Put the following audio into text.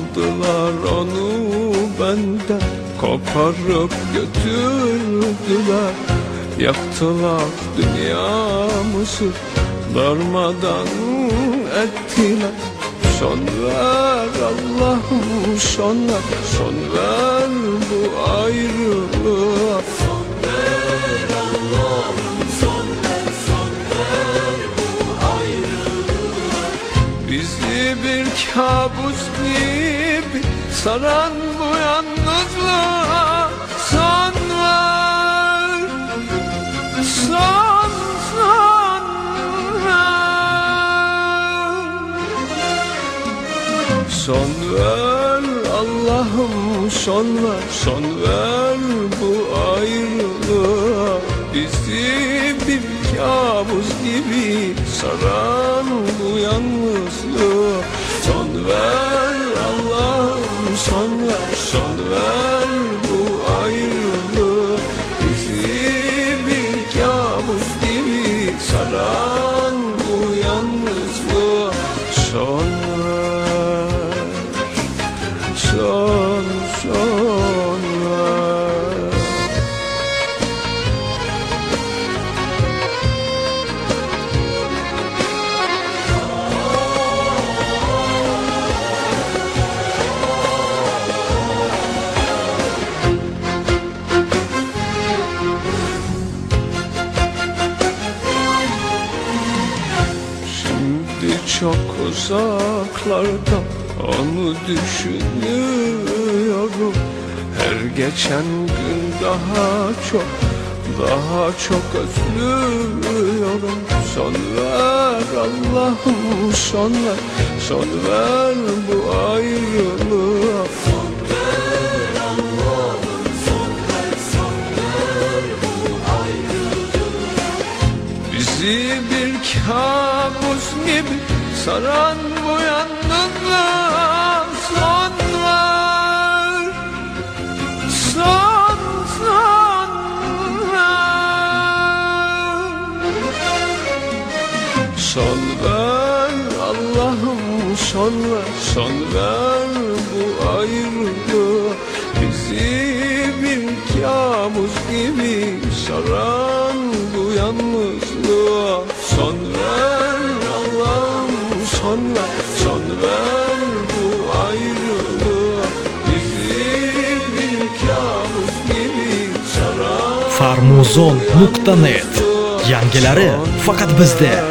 Aldılar onu benden, koparıp götürdüler. Yaktılar dünyamızı, darmadan ettiler. Son ver Allah'ım, son ver, son ver bu ayrılığa. Son ver Allah'ım, son ver, son ver bu ayrılığa. Bizi bir kabus gibi saran bu yalnızlığa son ver, son ver. Son ver Allah'ım, son ver, son ver bu ayrılığa. Bizi bir kabus gibi saran bu yalnızlığa son ver Allah'ım, son ver, son ver bu ayrılığa. Bizi bir kabus gibi saran bu yalnızlığa son ver, son ver. Çok uzaklarda onu düşünüyorum. Her geçen gün daha çok özlüyorum. Son ver Allah'ım, son ver, son ver bu ayrılığa. Son ver Allah'ım, son ver, son ver bu ayrılığa. Bizi bir kabus gibi saran bu yalnızlığa son ver, son ver. Son ver Allah'ım, son ver, son ver bu ayrılığa. Bizi bir kabus gibi saran bu yalnızlığa son ver Allah'ım, son ver, son ver bu ayrılığa. Bizi bir kabus gibi saran Farmuzon.net. Yangilari faqat bizda.